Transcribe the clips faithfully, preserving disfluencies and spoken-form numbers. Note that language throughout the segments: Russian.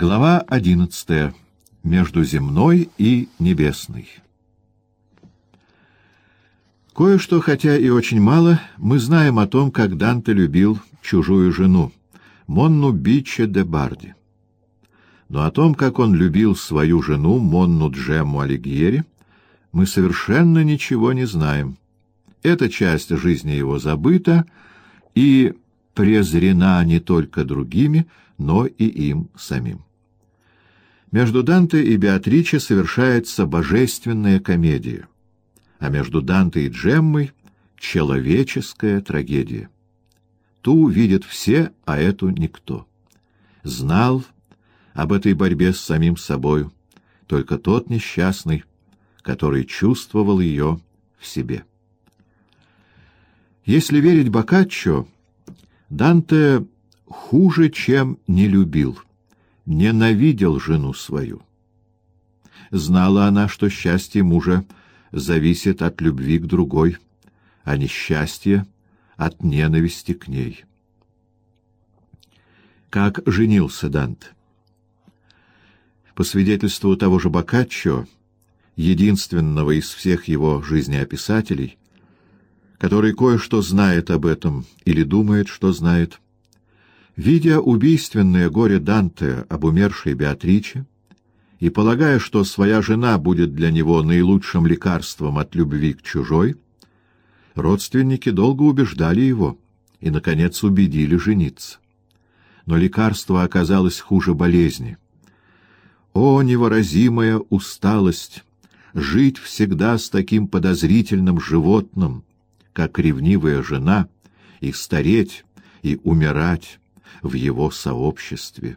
Глава одиннадцатая. Между земной и небесной. Кое-что, хотя и очень мало, мы знаем о том, как Данте любил чужую жену, Монну Биччо де Барди. Но о том, как он любил свою жену, Монну Джемму Алигьери, мы совершенно ничего не знаем. Эта часть жизни его забыта и презрена не только другими, но и им самим. Между Данте и Беатриче совершается божественная комедия, а между Данте и Джеммой — человеческая трагедия. Ту видят все, а эту никто. Знал об этой борьбе с самим собою только тот несчастный, который чувствовал ее в себе. Если верить Боккаччо, Данте хуже, чем не любил, ненавидел жену свою. Знала она, что счастье мужа зависит от любви к другой, а несчастье — от ненависти к ней. Как женился Данте? По свидетельству того же Боккаччо, единственного из всех его жизнеописателей, который кое-что знает об этом или думает, что знает, видя убийственное горе Данте об умершей Беатриче и полагая, что своя жена будет для него наилучшим лекарством от любви к чужой, родственники долго убеждали его и, наконец, убедили жениться. Но лекарство оказалось хуже болезни. О, невыразимая усталость! Жить всегда с таким подозрительным животным, как ревнивая жена, и стареть, и умирать в его сообществе.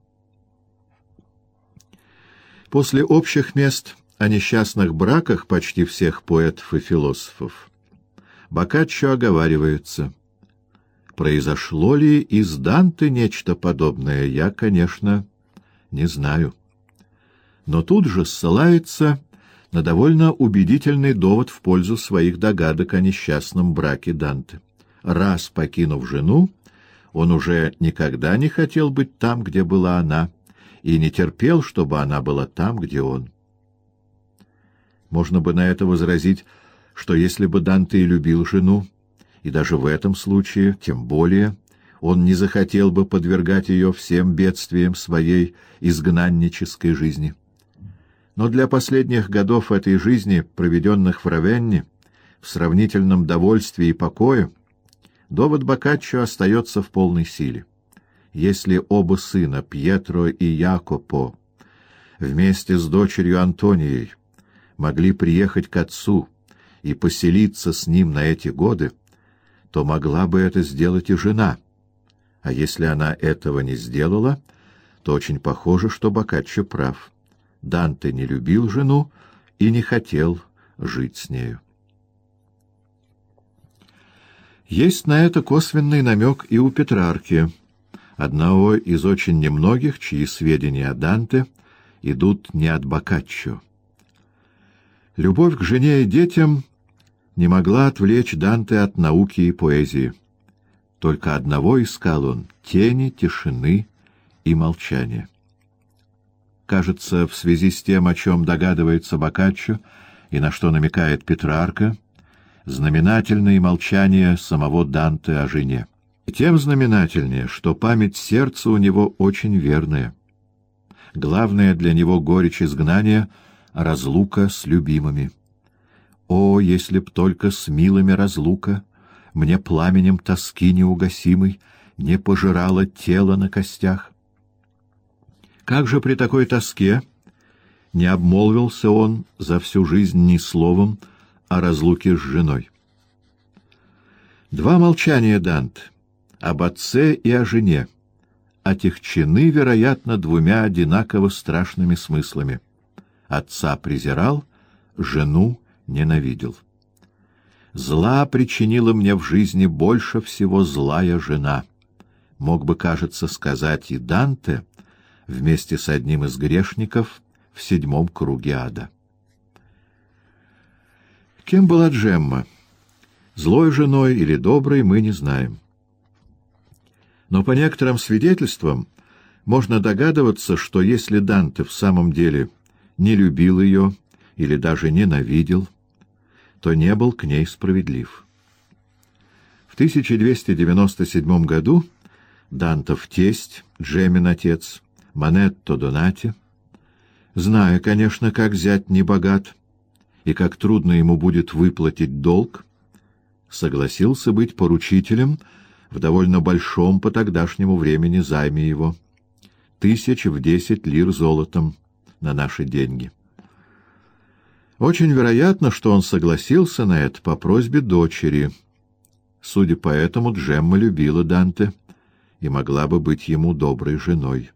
После общих мест о несчастных браках почти всех поэтов и философов Боккаччо оговаривается. Произошло ли из Данте нечто подобное, я, конечно, не знаю. Но тут же ссылается на довольно убедительный довод в пользу своих догадок о несчастном браке Данте. Раз покинув жену, он уже никогда не хотел быть там, где была она, и не терпел, чтобы она была там, где он. Можно бы на это возразить, что если бы Данте и любил жену, и даже в этом случае, тем более, он не захотел бы подвергать ее всем бедствиям своей изгнаннической жизни. Но для последних годов этой жизни, проведенных в Равенне, в сравнительном довольстве и покое, довод Боккаччо остается в полной силе. Если оба сына, Пьетро и Якопо, вместе с дочерью Антонией, могли приехать к отцу и поселиться с ним на эти годы, то могла бы это сделать и жена. А если она этого не сделала, то очень похоже, что Боккаччо прав. Данте не любил жену и не хотел жить с нею. Есть на это косвенный намек и у Петрарки, одного из очень немногих, чьи сведения о Данте идут не от Боккаччо. Любовь к жене и детям не могла отвлечь Данте от науки и поэзии. Только одного искал он — тени, тишины и молчания. Кажется, в связи с тем, о чем догадывается Боккаччо и на что намекает Петрарка, знаменательно и молчание самого Данте о жене. И тем знаменательнее, что память сердца у него очень верная. Главное для него горечь изгнания — разлука с любимыми. О, если б только с милыми разлука, мне пламенем тоски неугасимой не пожирало тело на костях. Как же при такой тоске не обмолвился он за всю жизнь ни словом о разлуке с женой? Два молчания Данте об отце и о жене отягчены, вероятно, двумя одинаково страшными смыслами. Отца презирал, жену ненавидел. Зла причинила мне в жизни больше всего злая жена. Мог бы, кажется, сказать и Данте вместе с одним из грешников в седьмом круге ада. Кем была Джемма? Злой женой или доброй, мы не знаем. Но по некоторым свидетельствам Можно догадываться, что если Данте в самом деле не любил ее или даже ненавидел, то не был к ней справедлив. В тысяча двести девяносто седьмом году Дантов тесть, Джеммин отец, Манетто Донати, зная, конечно, как зять не богат и как трудно ему будет выплатить долг, согласился быть поручителем в довольно большом по тогдашнему времени займе его, тысяч в десять лир золотом на наши деньги. Очень вероятно, что он согласился на это по просьбе дочери. Судя по этому, Джемма любила Данте и могла бы быть ему доброй женой.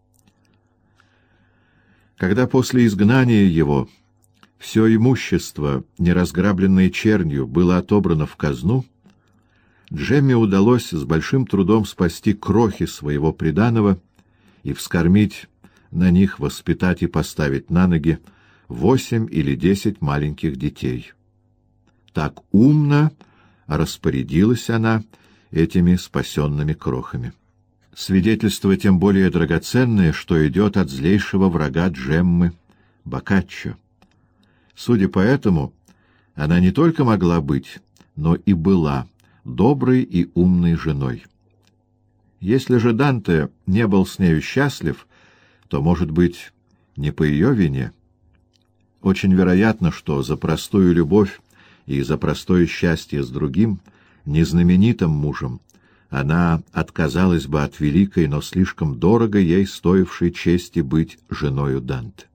Когда после изгнания его все имущество, не разграбленное чернью, было отобрано в казну, Джемме удалось с большим трудом спасти крохи своего приданого и вскормить на них, воспитать и поставить на ноги восемь или десять маленьких детей. Так умно распорядилась она этими спасенными крохами. Свидетельство тем более драгоценное, что идет от злейшего врага Джеммы — Боккаччо. Судя по этому, она не только могла быть, но и была доброй и умной женой. Если же Данте не был с нею счастлив, то, может быть, не по ее вине. Очень вероятно, что за простую любовь и за простое счастье с другим, незнаменитым мужем, она отказалась бы от великой, но слишком дорого ей стоившей чести быть женою Данте.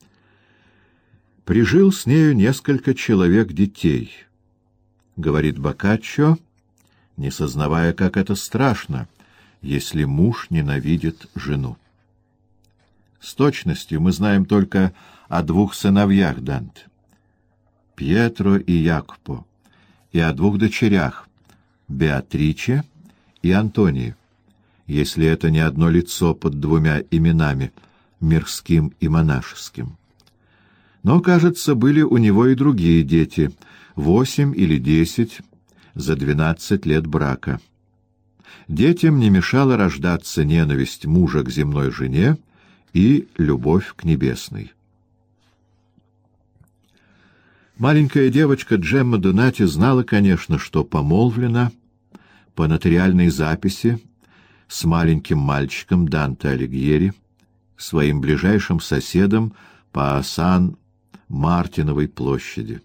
«Прижил с нею несколько человек детей», — говорит Боккаччо, не сознавая, как это страшно, если муж ненавидит жену. С точностью мы знаем только о двух сыновьях Данте — Пьетро и Якопо, и о двух дочерях — Беатриче и Антонии, если это не одно лицо под двумя именами — мирским и монашеским. Но, кажется, были у него и другие дети — восемь или десять за двенадцать лет брака. Детям не мешала рождаться ненависть мужа к земной жене и любовь к небесной. Маленькая девочка Джемма Донати знала, конечно, что помолвлена по нотариальной записи с маленьким мальчиком Данте Алигьери, своим ближайшим соседом по Сан-Мартиновой площади.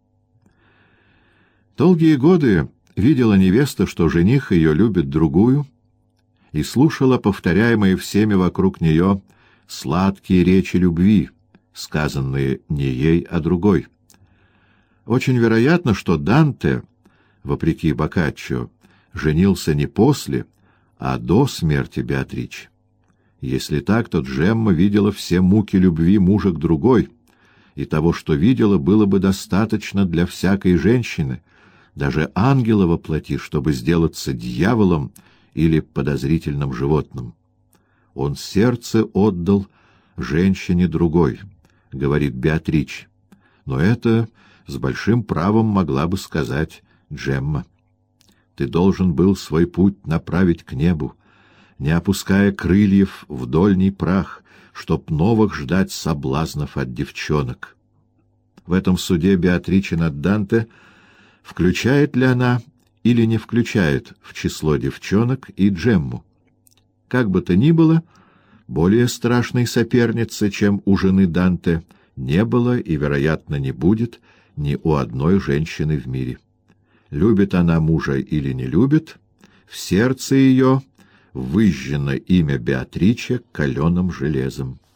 Долгие годы видела невеста, что жених ее любит другую, и слушала повторяемые всеми вокруг нее сладкие речи любви, сказанные не ей, а другой. Очень вероятно, что Данте, вопреки Боккаччо, женился не после, а до смерти Беатриче. Если так, то Джемма видела все муки любви мужа к другой, и того, что видела, было бы достаточно для всякой женщины, даже ангела во плоти, чтобы сделаться дьяволом или подозрительным животным. Он сердце отдал женщине другой, говорит Беатриче, но это с большим правом могла бы сказать Джемма. Ты должен был свой путь направить к небу, не опуская крыльев в дольний прах, чтоб новых ждать соблазнов от девчонок. В этом суде Беатриче над Данте включает ли она или не включает в число девчонок и Джемму. Как бы то ни было, более страшной соперницы, чем у жены Данте, не было и, вероятно, не будет ни у одной женщины в мире. Любит она мужа или не любит, в сердце ее выжжено имя Беатриче каленым железом.